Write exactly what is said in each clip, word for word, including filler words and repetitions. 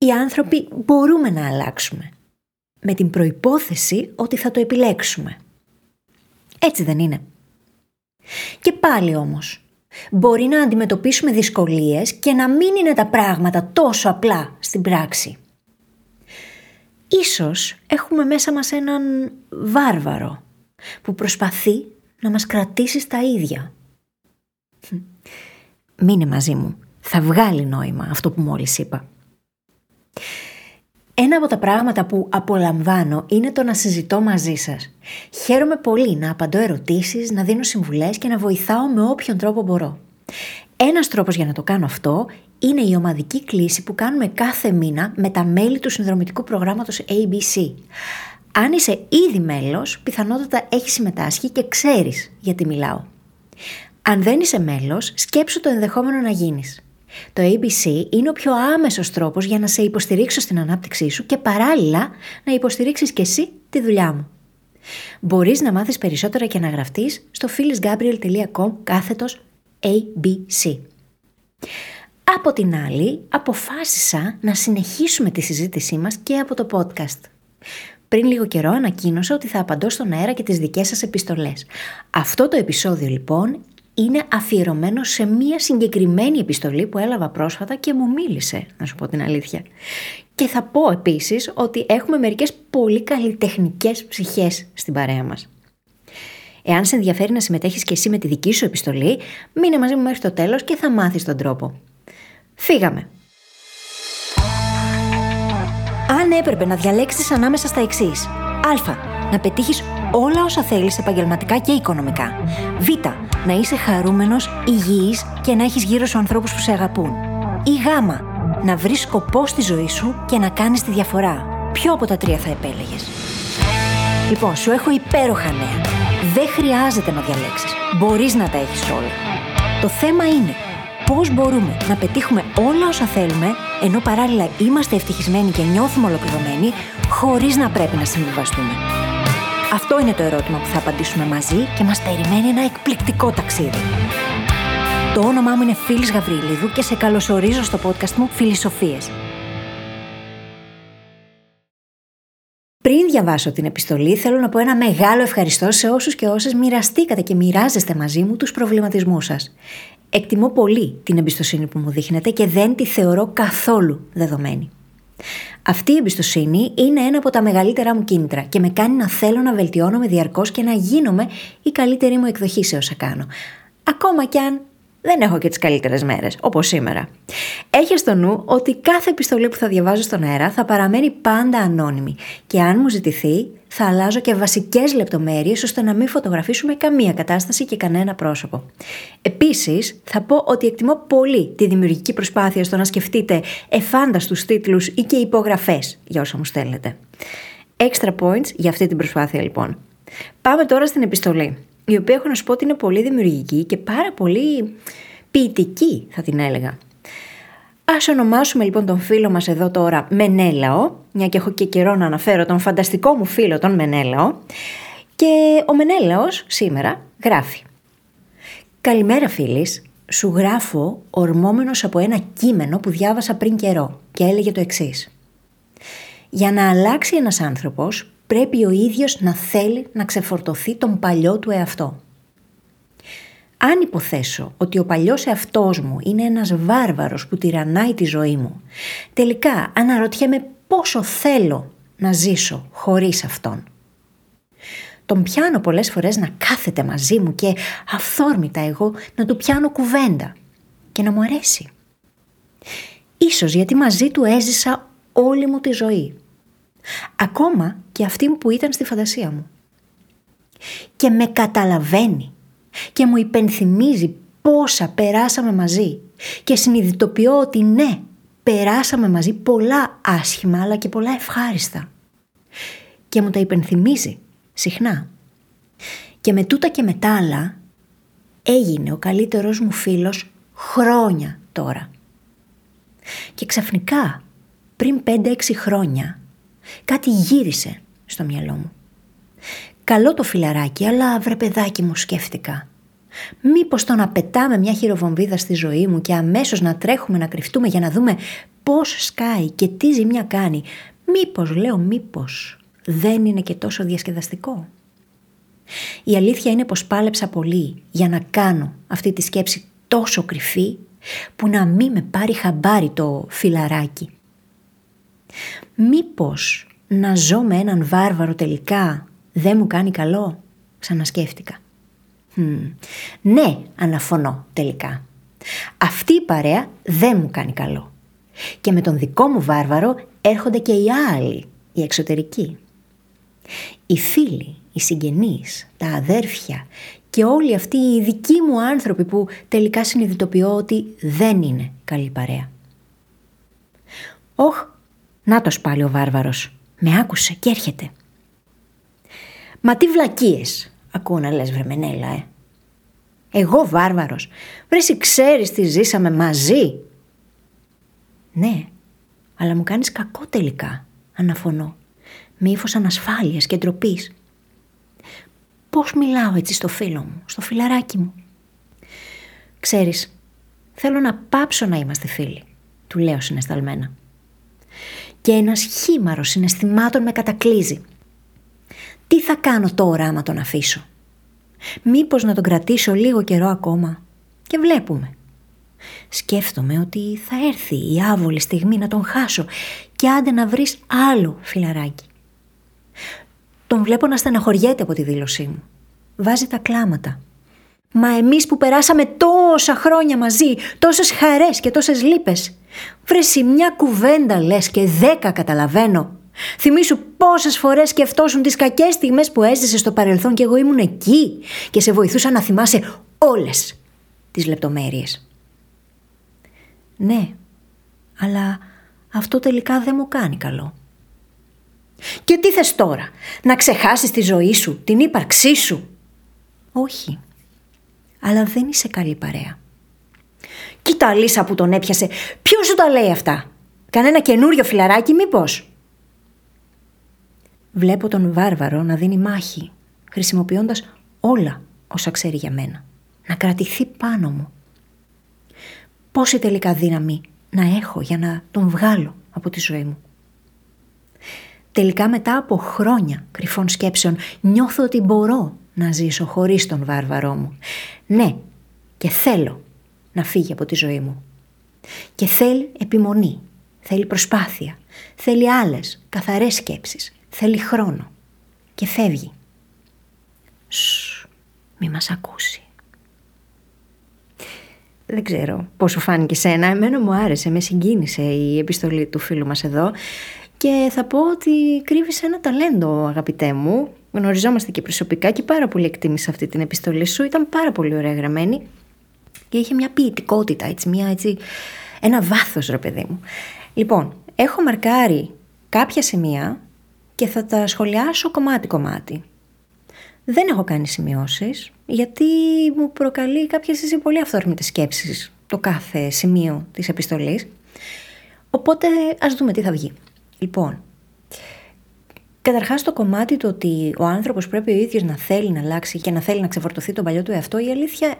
οι άνθρωποι μπορούμε να αλλάξουμε, με την προϋπόθεση ότι θα το επιλέξουμε. Έτσι δεν είναι? Και πάλι όμως, μπορεί να αντιμετωπίσουμε δυσκολίες και να μην είναι τα πράγματα τόσο απλά στην πράξη. Ίσως έχουμε μέσα μας έναν βάρβαρο που προσπαθεί να μας κρατήσει στα ίδια. Μείνε μαζί μου, θα βγάλει νόημα αυτό που μόλις είπα. Ένα από τα πράγματα που απολαμβάνω είναι το να συζητώ μαζί σας. Χαίρομαι πολύ να απαντώ ερωτήσεις, να δίνω συμβουλές και να βοηθάω με όποιον τρόπο μπορώ. Ένας τρόπος για να το κάνω αυτό είναι η ομαδική κλήση που κάνουμε κάθε μήνα με τα μέλη του συνδρομητικού προγράμματος έι μπι σι. Αν είσαι ήδη μέλος, πιθανότατα έχεις συμμετάσχει και ξέρεις γιατί μιλάω. Αν δεν είσαι μέλος, σκέψου το ενδεχόμενο να γίνεις. Το έι μπι σι είναι ο πιο άμεσος τρόπος για να σε υποστηρίξω στην ανάπτυξή σου και παράλληλα να υποστηρίξεις και εσύ τη δουλειά μου. Μπορείς να μάθεις περισσότερα και να γραφτείς στο phyllisgabriel τελεία com κάθετος έι μπι σι. Από την άλλη, αποφάσισα να συνεχίσουμε τη συζήτησή μας και από το podcast. Πριν λίγο καιρό ανακοίνωσα ότι θα απαντώ στον αέρα και τις δικές σας επιστολές. Αυτό το επεισόδιο λοιπόν είναι αφιερωμένο σε μία συγκεκριμένη επιστολή που έλαβα πρόσφατα και μου μίλησε, να σου πω την αλήθεια. Και θα πω επίσης ότι έχουμε μερικές πολύ καλλιτεχνικές ψυχές στην παρέα μας. Εάν σε ενδιαφέρει να συμμετέχεις και εσύ με τη δική σου επιστολή, μείνε μαζί μου μέχρι το τέλος και θα μάθεις τον τρόπο. Φύγαμε! Αν έπρεπε να διαλέξεις ανάμεσα στα εξής: Α. Να πετύχεις όλα όσα θέλεις επαγγελματικά και οικονομικά. Β. Να είσαι χαρούμενος, υγιής και να έχεις γύρω σου ανθρώπους που σε αγαπούν. Ή Γ. Να βρεις σκοπό στη ζωή σου και να κάνεις τη διαφορά. Ποιο από τα τρία θα επέλεγες? Λοιπόν, σου έχω υπέροχα νέα. Δεν χρειάζεται να διαλέξεις. Μπορείς να τα έχεις όλα. Το θέμα είναι πώς μπορούμε να πετύχουμε όλα όσα θέλουμε, ενώ παράλληλα είμαστε ευτυχισμένοι και νιώθουμε ολοκληρωμένοι, χωρίς να πρέπει να συμβιβαστούμε. Αυτό είναι το ερώτημα που θα απαντήσουμε μαζί και μας περιμένει ένα εκπληκτικό ταξίδι. Το όνομά μου είναι Φίλης Γαβριλίδου και σε καλωσορίζω στο podcast μου Φιλισοφίες. Πριν διαβάσω την επιστολή, θέλω να πω ένα μεγάλο ευχαριστώ σε όσους και όσες μοιραστήκατε και μοιράζεστε μαζί μου τους προβληματισμούς σας. Εκτιμώ πολύ την εμπιστοσύνη που μου δείχνετε και δεν τη θεωρώ καθόλου δεδομένη. Αυτή η εμπιστοσύνη είναι ένα από τα μεγαλύτερά μου κίνητρα και με κάνει να θέλω να βελτιώνομαι διαρκώς και να γίνομαι η καλύτερη μου εκδοχή σε όσα κάνω. Ακόμα κι αν δεν έχω και τις καλύτερες μέρες, όπως σήμερα. Έχε στο νου ότι κάθε επιστολή που θα διαβάζω στον αέρα θα παραμένει πάντα ανώνυμη και αν μου ζητηθεί θα αλλάζω και βασικές λεπτομέρειες ώστε να μην φωτογραφίσουμε καμία κατάσταση και κανένα πρόσωπο. Επίσης, θα πω ότι εκτιμώ πολύ τη δημιουργική προσπάθεια στο να σκεφτείτε εφάνταστους τίτλους ή και υπογραφές για όσα μου στέλνετε. Extra points για αυτή την προσπάθεια λοιπόν. Πάμε τώρα στην επιστολή, η οποία έχω να σου πω ότι είναι πολύ δημιουργική και πάρα πολύ ποιητική, θα την έλεγα. Ας ονομάσουμε λοιπόν τον φίλο μας εδώ τώρα Μενέλαο, μια και έχω και καιρό να αναφέρω τον φανταστικό μου φίλο τον Μενέλαο. Και ο Μενέλαος σήμερα γράφει: «Καλημέρα φίλης, σου γράφω ορμόμενος από ένα κείμενο που διάβασα πριν καιρό και έλεγε το εξής. Για να αλλάξει ένας άνθρωπος πρέπει ο ίδιος να θέλει να ξεφορτωθεί τον παλιό του εαυτό. Αν υποθέσω ότι ο παλιός εαυτός μου είναι ένας βάρβαρος που τυραννάει τη ζωή μου, τελικά αναρωτιέμαι πόσο θέλω να ζήσω χωρίς αυτόν. Τον πιάνω πολλές φορές να κάθεται μαζί μου και αυθόρμητα εγώ να του πιάνω κουβέντα και να μου αρέσει. Ίσως γιατί μαζί του έζησα όλη μου τη ζωή. Ακόμα και αυτή που ήταν στη φαντασία μου. Και με καταλαβαίνει και μου υπενθυμίζει πόσα περάσαμε μαζί και συνειδητοποιώ ότι ναι, περάσαμε μαζί πολλά άσχημα αλλά και πολλά ευχάριστα. Και μου τα υπενθυμίζει συχνά. Και με τούτα και με τα άλλα έγινε ο καλύτερος μου φίλος χρόνια τώρα. Και ξαφνικά πριν πέντε έξι χρόνια κάτι γύρισε στο μυαλό μου. Καλό το φιλαράκι, αλλά βρε παιδάκι μου, σκέφτηκα. Μήπως το να πετάμε μια χειροβομβίδα στη ζωή μου και αμέσως να τρέχουμε να κρυφτούμε για να δούμε πώς σκάει και τι ζημιά κάνει, μήπως, λέω μήπως, δεν είναι και τόσο διασκεδαστικό? Η αλήθεια είναι πως πάλεψα πολύ για να κάνω αυτή τη σκέψη τόσο κρυφή που να μην με πάρει χαμπάρι το φιλαράκι. Μήπως να ζω με έναν βάρβαρο τελικά δεν μου κάνει καλό? Ξανασκέφτηκα. Hm. Ναι, αναφωνώ τελικά. Αυτή η παρέα δεν μου κάνει καλό. Και με τον δικό μου βάρβαρο έρχονται και οι άλλοι, οι εξωτερικοί. Οι φίλοι, οι συγγενείς, τα αδέρφια και όλοι αυτοί οι δικοί μου άνθρωποι που τελικά συνειδητοποιώ ότι δεν είναι καλή παρέα. Όχ, νάτος πάλι ο βάρβαρος. Με άκουσε και έρχεται. Μα τι βλακίες, ακούω να λες, βρε Μενέλα, ε. Εγώ βάρβαρος, βρε εσύ ξέρεις τι ζήσαμε μαζί? Ναι, αλλά μου κάνεις κακό τελικά, αναφωνώ, με ύφος ανασφάλειας και ντροπής. Πώς μιλάω έτσι στο φίλο μου, στο φιλαράκι μου? Ξέρεις, θέλω να πάψω να είμαστε φίλοι, του λέω συναισθαλμένα. Και ένας χήμαρος συναισθημάτων με κατακλείζει. Τι θα κάνω τώρα άμα τον αφήσω? Μήπως να τον κρατήσω λίγο καιρό ακόμα? Και βλέπουμε. Σκέφτομαι ότι θα έρθει η άβολη στιγμή να τον χάσω και άντε να βρεις άλλο φιλαράκι. Τον βλέπω να στεναχωριέται από τη δήλωσή μου. Βάζει τα κλάματα. Μα εμείς που περάσαμε τόσα χρόνια μαζί, τόσες χαρές και τόσες λύπες. Βρεσί μια κουβέντα λες και δέκα καταλαβαίνω. Θυμήσου πόσες φορές σκεφτόσουν τις κακές στιγμές που έζησες στο παρελθόν και εγώ ήμουν εκεί και σε βοηθούσα να θυμάσαι όλες τις λεπτομέρειες. Ναι, αλλά αυτό τελικά δεν μου κάνει καλό. Και τι θες τώρα, να ξεχάσεις τη ζωή σου, την ύπαρξή σου? Όχι, αλλά δεν είσαι καλή παρέα. Κοίτα Λίσα που τον έπιασε, ποιος σου τα λέει αυτά? Κανένα καινούριο φιλαράκι μήπως? Βλέπω τον βάρβαρο να δίνει μάχη, χρησιμοποιώντας όλα όσα ξέρει για μένα. Να κρατηθεί πάνω μου. Πόση τελικά δύναμη να έχω για να τον βγάλω από τη ζωή μου? Τελικά μετά από χρόνια κρυφών σκέψεων νιώθω ότι μπορώ να ζήσω χωρίς τον βάρβαρό μου. Ναι, και θέλω να φύγει από τη ζωή μου. Και θέλει επιμονή, θέλει προσπάθεια, θέλει άλλες καθαρές σκέψεις, θέλει χρόνο. Και φεύγει. Σσ, μη μας ακούσει. Δεν ξέρω πώς σου φάνηκε σένα, εμένα μου άρεσε, με συγκίνησε η επιστολή του φίλου μας εδώ και θα πω ότι κρύβεις ένα ταλέντο, αγαπητέ μου. Γνωριζόμαστε και προσωπικά και πάρα πολύ εκτίμησα αυτή την επιστολή σου, ήταν πάρα πολύ ωραία γραμμένη και είχε μια ποιητικότητα, έτσι, μια, έτσι, ένα βάθος, ρε παιδί μου. Λοιπόν, έχω μαρκάρει κάποια σημεία και θα τα σχολιάσω κομμάτι-κομμάτι. Δεν έχω κάνει σημειώσεις, γιατί μου προκαλεί κάποιες έτσι πολύ αυθόρμητες σκέψεις το κάθε σημείο της επιστολής. Οπότε ας δούμε τι θα βγει. Λοιπόν, καταρχάς το κομμάτι το ότι ο άνθρωπος πρέπει ο ίδιος να θέλει να αλλάξει και να θέλει να ξεφορτωθεί τον παλιό του εαυτό, η αλήθεια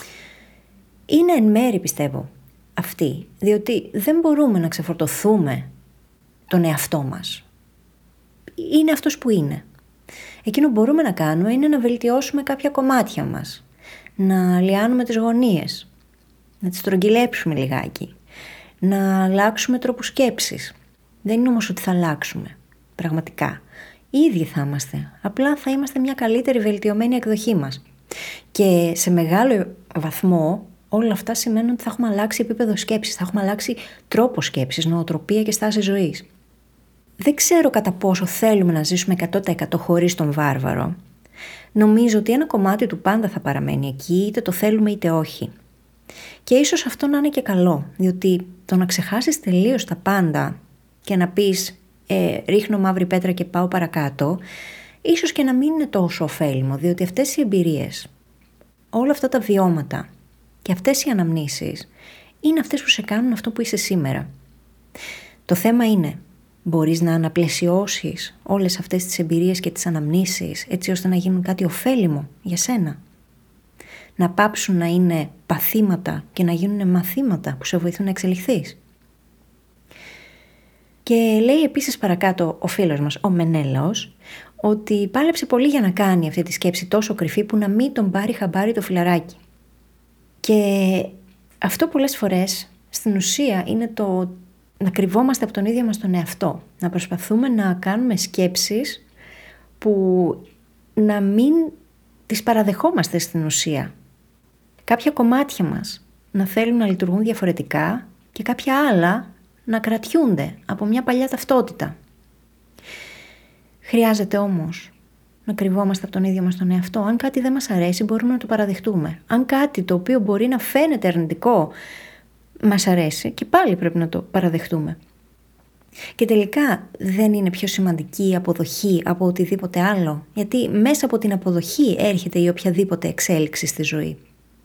είναι εν μέρη, πιστεύω, αυτή. Διότι δεν μπορούμε να ξεφορτωθούμε τον εαυτό μας. Είναι αυτός που είναι. Εκείνο που μπορούμε να κάνουμε είναι να βελτιώσουμε κάποια κομμάτια μας. Να λιάνουμε τις γωνίες. Να τις στρογγυλέψουμε λιγάκι. Να αλλάξουμε τρόπους σκέψης. Δεν είναι όμως ότι θα αλλάξουμε. Πραγματικά. Οι ίδιοι θα είμαστε. Απλά θα είμαστε μια καλύτερη βελτιωμένη εκδοχή μας. Και σε μεγάλο βαθμό όλα αυτά σημαίνουν ότι θα έχουμε αλλάξει επίπεδο σκέψης. Θα έχουμε αλλάξει τρόπο σκέψης, νοοτροπία και στάση ζωής. Δεν ξέρω κατά πόσο θέλουμε να ζήσουμε εκατό τοις εκατό χωρίς τον βάρβαρο. Νομίζω ότι ένα κομμάτι του πάντα θα παραμένει εκεί, είτε το θέλουμε είτε όχι. Και ίσως αυτό να είναι και καλό, διότι το να ξεχάσεις τελείως τα πάντα και να πεις ε, ρίχνω μαύρη πέτρα και πάω παρακάτω, ίσως και να μην είναι τόσο ωφέλιμο, διότι αυτές οι εμπειρίες, όλα αυτά τα βιώματα και αυτές οι αναμνήσεις είναι αυτές που σε κάνουν αυτό που είσαι σήμερα. Το θέμα είναι, μπορείς να αναπλαισιώσεις όλες αυτές τις εμπειρίες και τις αναμνήσεις έτσι ώστε να γίνουν κάτι ωφέλιμο για σένα? Να πάψουν να είναι παθήματα και να γίνουν μαθήματα που σε βοηθούν να εξελιχθείς? Και λέει επίσης παρακάτω ο φίλος μας, ο Μενέλαος, ότι πάλεψε πολύ για να κάνει αυτή τη σκέψη τόσο κρυφή που να μην τον πάρει χαμπάρι το φιλαράκι. Και αυτό πολλές φορές στην ουσία είναι το να κρυβόμαστε από τον ίδιο μας τον εαυτό. Να προσπαθούμε να κάνουμε σκέψεις που να μην τις παραδεχόμαστε στην ουσία. Κάποια κομμάτια μας να θέλουν να λειτουργούν διαφορετικά και κάποια άλλα να κρατιούνται από μια παλιά ταυτότητα. Χρειάζεται όμως να κρυβόμαστε από τον ίδιο μας τον εαυτό. Αν κάτι δεν μας αρέσει μπορούμε να το παραδεχτούμε. Αν κάτι το οποίο μπορεί να φαίνεται αρνητικό μας αρέσει και πάλι πρέπει να το παραδεχτούμε. Και τελικά δεν είναι πιο σημαντική η αποδοχή από οτιδήποτε άλλο, γιατί μέσα από την αποδοχή έρχεται η οποιαδήποτε εξέλιξη στη ζωή.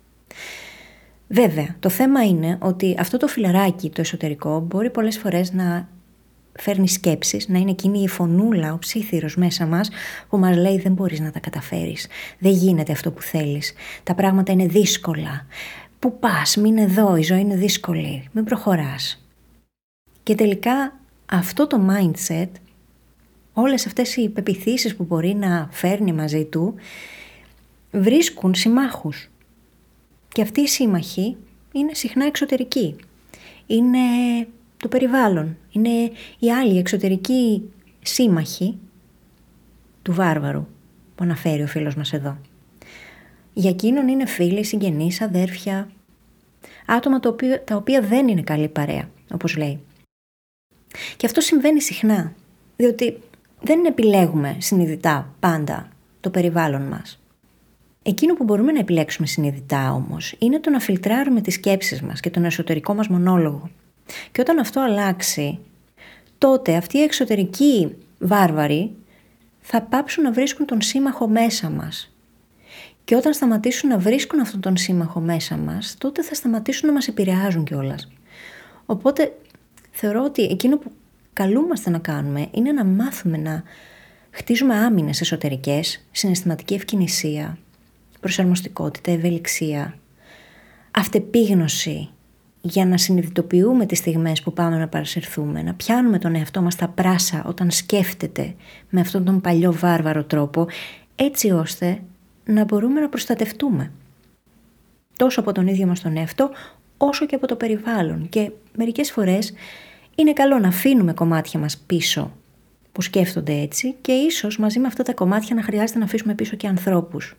Βέβαια, το θέμα είναι ότι αυτό το φιλαράκι, το εσωτερικό, μπορεί πολλές φορές να φέρνει σκέψεις, να είναι εκείνη η φωνούλα, ο ψίθυρος μέσα μας που μας λέει δεν μπορείς να τα καταφέρεις, δεν γίνεται αυτό που θέλεις, τα πράγματα είναι δύσκολα, πού πας, μην εδώ, η ζωή είναι δύσκολη, μην προχωράς. Και τελικά αυτό το mindset, όλες αυτές οι πεποιθήσεις που μπορεί να φέρνει μαζί του, βρίσκουν συμμάχους. Και αυτοί οι σύμμαχοι είναι συχνά εξωτερικοί. Είναι το περιβάλλον, είναι οι άλλοι εξωτερικοί σύμμαχοι του βάρβαρου που αναφέρει ο φίλος μας εδώ. Για εκείνον είναι φίλοι, συγγενείς, αδέρφια, άτομα τα οποία, τα οποία δεν είναι καλή παρέα, όπως λέει. Και αυτό συμβαίνει συχνά, διότι δεν επιλέγουμε συνειδητά πάντα το περιβάλλον μας. Εκείνο που μπορούμε να επιλέξουμε συνειδητά όμως είναι το να φιλτράρουμε τις σκέψεις μας και τον εσωτερικό μας μονόλογο. Και όταν αυτό αλλάξει, τότε αυτοί οι εξωτερικοί βάρβαροι θα πάψουν να βρίσκουν τον σύμμαχο μέσα μας. Και όταν σταματήσουν να βρίσκουν αυτόν τον σύμμαχο μέσα μας, τότε θα σταματήσουν να μας επηρεάζουν κιόλας. Οπότε θεωρώ ότι εκείνο που καλούμαστε να κάνουμε είναι να μάθουμε να χτίζουμε άμυνες εσωτερικές, συναισθηματική ευκινησία, προσαρμοστικότητα, ευελιξία, αυτεπίγνωση, για να συνειδητοποιούμε τις στιγμές που πάμε να παρασυρθούμε, να πιάνουμε τον εαυτό μας στα πράσα όταν σκέφτεται με αυτόν τον παλιό βάρβαρο τρόπο, έτσι ώστε να μπορούμε να προστατευτούμε τόσο από τον ίδιο μας τον εαυτό όσο και από το περιβάλλον. Και μερικές φορές είναι καλό να αφήνουμε κομμάτια μας πίσω που σκέφτονται έτσι και ίσως μαζί με αυτά τα κομμάτια να χρειάζεται να αφήσουμε πίσω και ανθρώπους.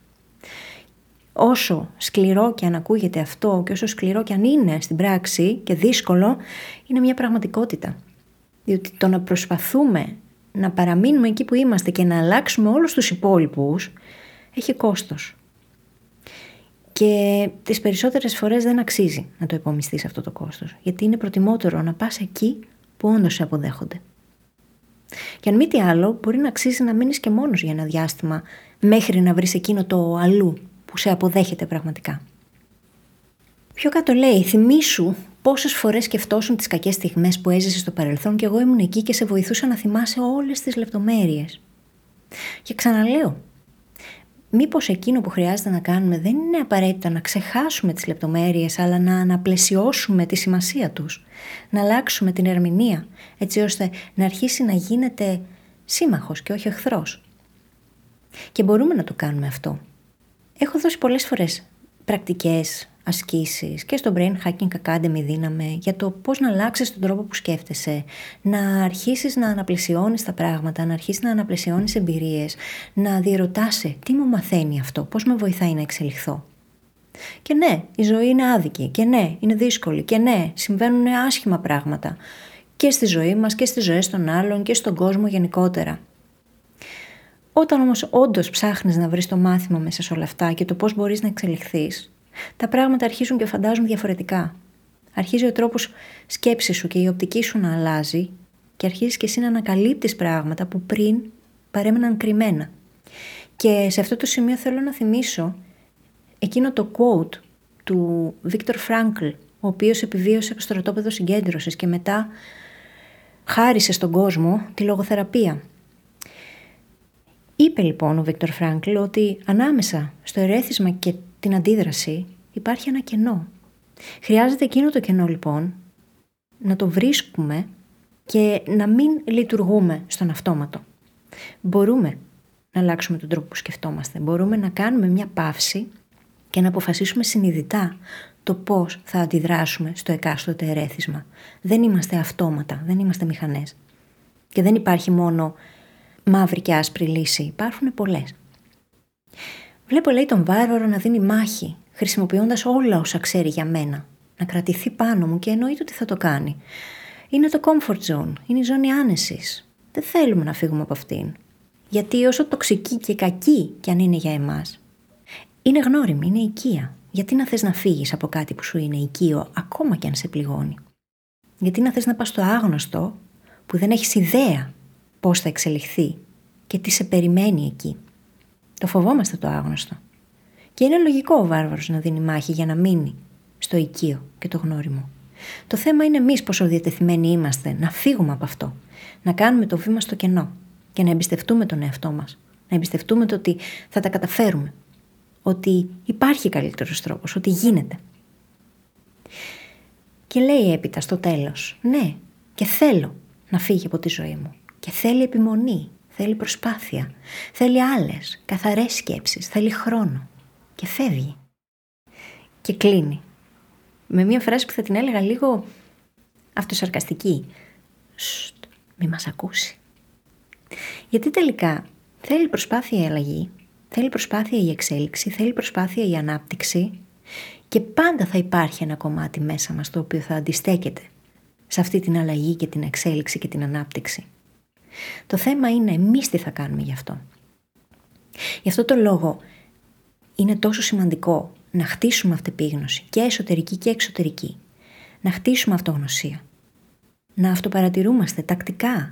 Όσο σκληρό και αν ακούγεται αυτό και όσο σκληρό και αν είναι στην πράξη και δύσκολο, είναι μια πραγματικότητα. Διότι το να προσπαθούμε να παραμείνουμε εκεί που είμαστε και να αλλάξουμε όλους τους υπόλοιπους έχει κόστος. Και τις περισσότερες φορές δεν αξίζει να το υπομειστείς αυτό το κόστος, γιατί είναι προτιμότερο να πας εκεί που όντως σε αποδέχονται. Και αν μη τι άλλο, μπορεί να αξίζει να μείνεις και μόνος για ένα διάστημα μέχρι να βρεις εκείνο το αλλού που σε αποδέχεται πραγματικά. Πιο κάτω λέει, θυμήσου πόσες φορές σκεφτόσουν τις κακές στιγμές που έζησες στο παρελθόν και εγώ ήμουν εκεί και σε βοηθούσα να θυμάσαι όλες τις λεπτομέρειες. Και ξαναλέω, μήπως εκείνο που χρειάζεται να κάνουμε δεν είναι απαραίτητα να ξεχάσουμε τις λεπτομέρειες, αλλά να αναπλαισιώσουμε τη σημασία τους, να αλλάξουμε την ερμηνεία, έτσι ώστε να αρχίσει να γίνεται σύμμαχος και όχι εχθρός. Και μπορούμε να το κάνουμε αυτό. Έχω δώσει πολλές φορές πρακτικές ασκήσεις και στο Brain Hacking Academy δίναμε για το πώς να αλλάξεις τον τρόπο που σκέφτεσαι, να αρχίσεις να αναπλαισιώνεις τα πράγματα, να αρχίσεις να αναπλαισιώνεις εμπειρίες, να διερωτάσαι τι μου μαθαίνει αυτό, πώς με βοηθάει να εξελιχθώ. Και ναι, η ζωή είναι άδικη και ναι, είναι δύσκολη και ναι, συμβαίνουν άσχημα πράγματα και στη ζωή μας και στις ζωές των άλλων και στον κόσμο γενικότερα. Όταν όμως όντως ψάχνεις να βρεις το μάθημα μέσα σε όλα αυτά και το πώς μπορείς να εξελιχθείς, τα πράγματα αρχίζουν και φαντάζουν διαφορετικά. Αρχίζει ο τρόπος σκέψης σου και η οπτική σου να αλλάζει και αρχίζεις και εσύ να ανακαλύπτεις πράγματα που πριν παρέμεναν κρυμμένα. Και σε αυτό το σημείο θέλω να θυμίσω εκείνο το quote του Βίκτορ Φράνκλ, ο οποίος επιβίωσε στο στρατόπεδο συγκέντρωσης και μετά χάρισε στον κόσμο τη λογοθεραπεία. Είπε λοιπόν ο Βίκτορ Φράνκλ ότι ανάμεσα στο ερέθισμα και την αντίδραση υπάρχει ένα κενό. Χρειάζεται εκείνο το κενό λοιπόν να το βρίσκουμε και να μην λειτουργούμε στον αυτόματο. Μπορούμε να αλλάξουμε τον τρόπο που σκεφτόμαστε. Μπορούμε να κάνουμε μια παύση και να αποφασίσουμε συνειδητά το πώς θα αντιδράσουμε στο εκάστοτε ερέθισμα. Δεν είμαστε αυτόματα, δεν είμαστε μηχανές. Και δεν υπάρχει μόνο μαύρη και άσπρη λύση, υπάρχουν πολλές. Βλέπω, λέει, τον βάρβαρο να δίνει μάχη, χρησιμοποιώντας όλα όσα ξέρει για μένα. Να κρατηθεί πάνω μου και εννοείται ότι θα το κάνει. Είναι το comfort zone, είναι η ζώνη άνεσης. Δεν θέλουμε να φύγουμε από αυτήν. Γιατί όσο τοξική και κακή κι αν είναι για εμάς, είναι γνώριμη, είναι οικία. Γιατί να θες να φύγεις από κάτι που σου είναι οικείο, ακόμα κι αν σε πληγώνει? Γιατί να θες να πας στο άγνωστο, που δεν έχεις ιδέα πώς θα εξελιχθεί και τι σε περιμένει εκεί? Το φοβόμαστε το άγνωστο. Και είναι λογικό ο βάρβαρος να δίνει μάχη για να μείνει στο οικείο και το γνώριμο. Το θέμα είναι εμείς πόσο διατεθειμένοι είμαστε να φύγουμε από αυτό, να κάνουμε το βήμα στο κενό και να εμπιστευτούμε τον εαυτό μας, να εμπιστευτούμε το ότι θα τα καταφέρουμε, ότι υπάρχει καλύτερος τρόπος, ότι γίνεται. Και λέει έπειτα στο τέλος, ναι, και θέλω να φύγει από τη ζωή μου. Και θέλει επιμονή, θέλει προσπάθεια, θέλει άλλες, καθαρές σκέψεις, θέλει χρόνο. Και φεύγει. Και κλείνει. Με μια φράση που θα την έλεγα λίγο αυτοσαρκαστική. Σστ, μη μας ακούσει. Γιατί τελικά θέλει προσπάθεια η αλλαγή, θέλει προσπάθεια η εξέλιξη, θέλει προσπάθεια η ανάπτυξη και πάντα θα υπάρχει ένα κομμάτι μέσα μας το οποίο θα αντιστέκεται σε αυτή την αλλαγή και την εξέλιξη και την ανάπτυξη. Το θέμα είναι εμείς τι θα κάνουμε γι' αυτό. Γι' αυτό το λόγο είναι τόσο σημαντικό να χτίσουμε αυτεπίγνωση και εσωτερική και εξωτερική. Να χτίσουμε αυτογνωσία. Να αυτοπαρατηρούμαστε τακτικά.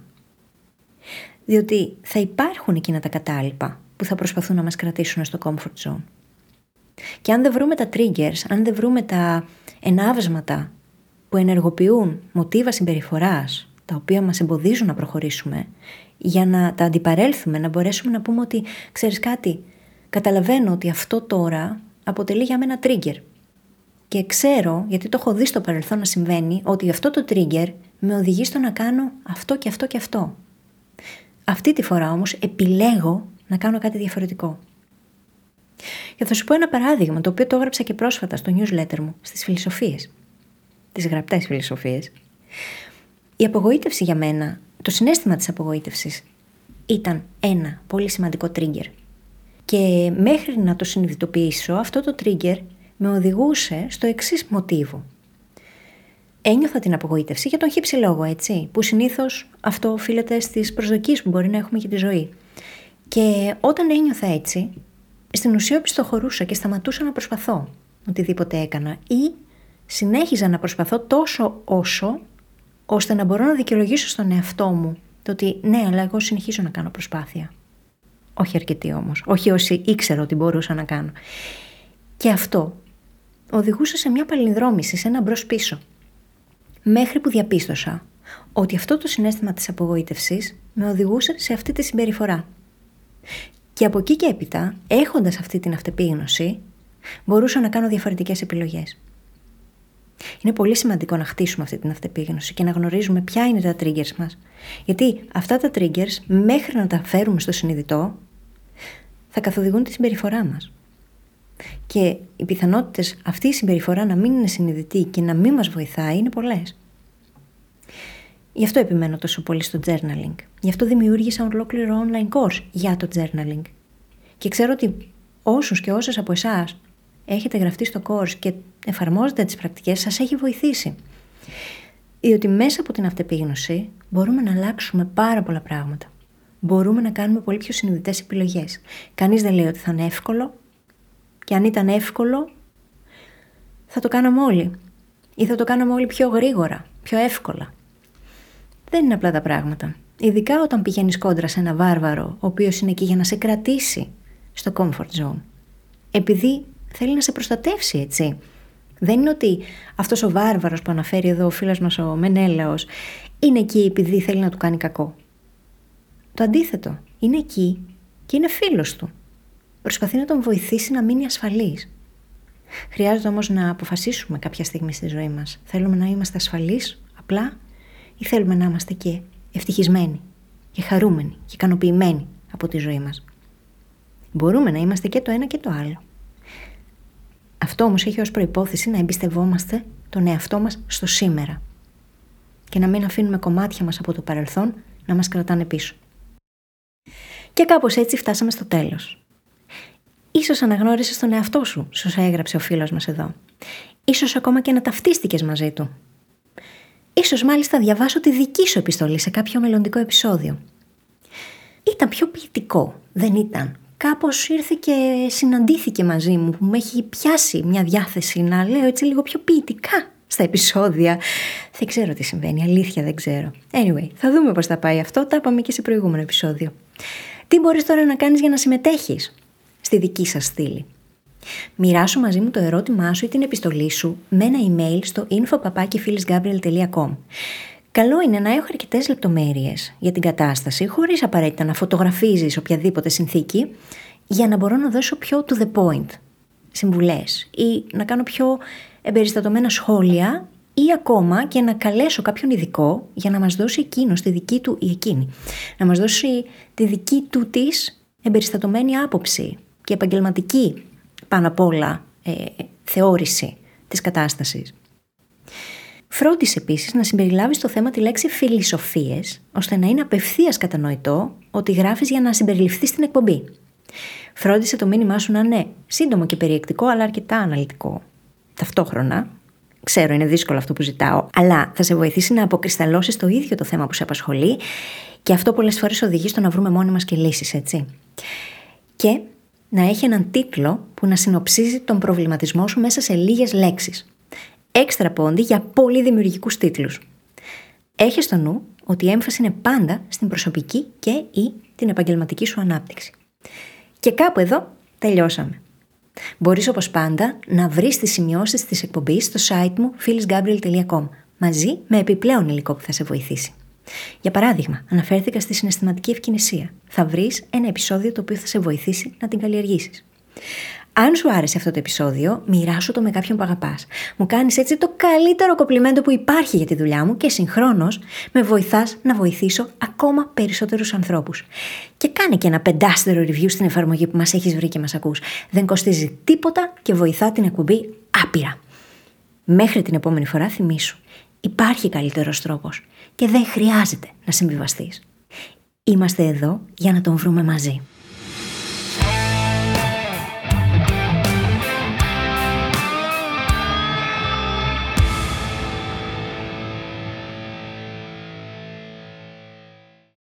Διότι θα υπάρχουν εκείνα τα κατάλοιπα που θα προσπαθούν να μας κρατήσουν στο comfort zone. Και αν δεν βρούμε τα triggers, αν δεν βρούμε τα ενάβσματα που ενεργοποιούν μοτίβα συμπεριφοράς, τα οποία μας εμποδίζουν να προχωρήσουμε, για να τα αντιπαρέλθουμε, να μπορέσουμε να πούμε ότι, ξέρεις κάτι, καταλαβαίνω ότι αυτό τώρα αποτελεί για μένα trigger. Και ξέρω, γιατί το έχω δει στο παρελθόν να συμβαίνει, ότι αυτό το trigger με οδηγεί στο να κάνω αυτό και αυτό και αυτό. Αυτή τη φορά όμως επιλέγω να κάνω κάτι διαφορετικό. Και θα σου πω ένα παράδειγμα, το οποίο το έγραψα και πρόσφατα στο newsletter μου, στις φιλοσοφίες, τις γραπτές φιλοσοφίες. Η απογοήτευση για μένα, το συναίσθημα της απογοήτευσης, ήταν ένα πολύ σημαντικό trigger. Και μέχρι να το συνειδητοποιήσω, αυτό το trigger με οδηγούσε στο εξής μοτίβο. Ένιωθα την απογοήτευση για τον χύψη λόγο, έτσι, που συνήθως αυτό οφείλεται στις προσδοκίες που μπορεί να έχουμε για τη ζωή. Και όταν ένιωθα έτσι, στην ουσία πιστοχωρούσα και σταματούσα να προσπαθώ οτιδήποτε έκανα ή συνέχιζα να προσπαθώ τόσο όσο, ώστε να μπορώ να δικαιολογήσω στον εαυτό μου το ότι ναι, αλλά εγώ συνεχίζω να κάνω προσπάθεια. Όχι αρκετή όμως, όχι όσοι ήξερα ότι μπορούσα να κάνω. Και αυτό οδηγούσε σε μια παλινδρόμηση, σε ένα μπρος πίσω. Μέχρι που διαπίστωσα ότι αυτό το συναίσθημα της απογοήτευσης με οδηγούσε σε αυτή τη συμπεριφορά. Και από εκεί και έπειτα, έχοντας αυτή την αυτεπίγνωση, μπορούσα να κάνω διαφορετικές επιλογές. Είναι πολύ σημαντικό να χτίσουμε αυτή την αυτεπίγνωση και να γνωρίζουμε ποια είναι τα triggers μας. Γιατί αυτά τα triggers, μέχρι να τα φέρουμε στο συνειδητό, θα καθοδηγούν τη συμπεριφορά μας. Και οι πιθανότητες αυτή η συμπεριφορά να μην είναι συνειδητή και να μην μας βοηθάει είναι πολλές. Γι' αυτό επιμένω τόσο πολύ στο journaling. Γι' αυτό δημιούργησα ολόκληρο online course για το journaling. Και ξέρω ότι όσους και όσες από εσάς έχετε γραφτεί στο course και εφαρμόζετε τις πρακτικές, σας έχει βοηθήσει. Διότι μέσα από την αυτεπίγνωση μπορούμε να αλλάξουμε πάρα πολλά πράγματα. Μπορούμε να κάνουμε πολύ πιο συνειδητές επιλογές. Κανείς δεν λέει ότι θα είναι εύκολο. Και αν ήταν εύκολο, θα το κάναμε όλοι. Ή θα το κάναμε όλοι πιο γρήγορα, πιο εύκολα. Δεν είναι απλά τα πράγματα. Ειδικά όταν πηγαίνεις κόντρα σε ένα βάρβαρο, ο οποίος είναι εκεί για να σε κρατήσει στο comfort zone. Επειδή θέλει να σε προστατεύσει, έτσι. Δεν είναι ότι αυτός ο βάρβαρος που αναφέρει εδώ ο φίλος μας ο Μενέλαος είναι εκεί επειδή θέλει να του κάνει κακό. Το αντίθετο. Είναι εκεί και είναι φίλος του. Προσπαθεί να τον βοηθήσει να μείνει ασφαλής. Χρειάζεται όμως να αποφασίσουμε κάποια στιγμή στη ζωή μας. Θέλουμε να είμαστε ασφαλείς απλά ή θέλουμε να είμαστε και ευτυχισμένοι και χαρούμενοι και ικανοποιημένοι από τη ζωή μας? Μπορούμε να είμαστε και το ένα και το άλλο. Αυτό όμως έχει ως προϋπόθεση να εμπιστευόμαστε τον εαυτό μας στο σήμερα και να μην αφήνουμε κομμάτια μας από το παρελθόν να μας κρατάνε πίσω. Και κάπως έτσι φτάσαμε στο τέλος. Ίσως αναγνώρισες τον εαυτό σου, σε όσα έγραψε ο φίλος μας εδώ. Ίσως ακόμα και να ταυτίστηκες μαζί του. Ίσως μάλιστα διαβάσω τη δική σου επιστολή σε κάποιο μελλοντικό επεισόδιο. Ήταν πιο ποιητικό, δεν ήταν? Κάπως ήρθε και συναντήθηκε μαζί μου, που με έχει πιάσει μια διάθεση να λέω έτσι λίγο πιο ποιητικά στα επεισόδια. Δεν ξέρω τι συμβαίνει, αλήθεια δεν ξέρω. Anyway, θα δούμε πώς θα πάει αυτό, τα είπαμε και σε προηγούμενο επεισόδιο. Τι μπορείς τώρα να κάνεις για να συμμετέχεις στη δική σας στήλη? Μοιράσου μαζί μου το ερώτημά σου ή την επιστολή σου με ένα email στο info παπάκι φίλης γκάμπριελ τελεία com. Καλό είναι να έχω αρκετές λεπτομέρειες για την κατάσταση, χωρίς απαραίτητα να φωτογραφίζεις οποιαδήποτε συνθήκη, για να μπορώ να δώσω πιο to the point συμβουλές ή να κάνω πιο εμπεριστατωμένα σχόλια ή ακόμα και να καλέσω κάποιον ειδικό για να μας δώσει εκείνος τη δική του ή εκείνη. Να μας δώσει τη δική του της εμπεριστατωμένη άποψη και επαγγελματική πάνω απ' όλα ε, θεώρηση της κατάστασης. Φρόντισε επίσης να συμπεριλάβεις στο θέμα τη λέξη φιλοσοφίες, ώστε να είναι απευθείας κατανοητό ότι γράφεις για να συμπεριληφθεί στην εκπομπή. Φρόντισε το μήνυμά σου να είναι σύντομο και περιεκτικό, αλλά αρκετά αναλυτικό. Ταυτόχρονα, ξέρω είναι δύσκολο αυτό που ζητάω, αλλά θα σε βοηθήσει να αποκρισταλώσεις το ίδιο το θέμα που σε απασχολεί και αυτό πολλές φορές οδηγεί στο να βρούμε μόνοι μας και λύσεις, έτσι. Και να έχει έναν τίτλο που να συνοψίζει τον προβληματισμό σου μέσα σε λίγες λέξεις. Έξτρα πόντι για πολύ δημιουργικούς τίτλους. Έχει στο νου ότι η έμφαση είναι πάντα στην προσωπική και ή την επαγγελματική σου ανάπτυξη. Και κάπου εδώ τελειώσαμε. Μπορείς όπως πάντα να βρεις τις σημειώσεις της εκπομπής στο site μου φίλης γκάμπριελ τελεία com μαζί με επιπλέον υλικό που θα σε βοηθήσει. Για παράδειγμα, αναφέρθηκα στη συναισθηματική ευκινησία. Θα βρεις ένα επεισόδιο το οποίο θα σε βοηθήσει να την καλλιεργήσεις. Αν σου άρεσε αυτό το επεισόδιο, μοιράσου το με κάποιον που αγαπάς. Μου κάνεις έτσι το καλύτερο κομπλιμέντο που υπάρχει για τη δουλειά μου και συγχρόνως με βοηθάς να βοηθήσω ακόμα περισσότερους ανθρώπους. Και κάνε και ένα πεντάστερο review στην εφαρμογή που μας έχεις βρει και μας ακούς. Δεν κοστίζει τίποτα και βοηθά την εκπομπή άπειρα. Μέχρι την επόμενη φορά θυμήσου, υπάρχει καλύτερος τρόπος και δεν χρειάζεται να συμβιβαστείς. Είμαστε εδώ για να τον βρούμε μαζί.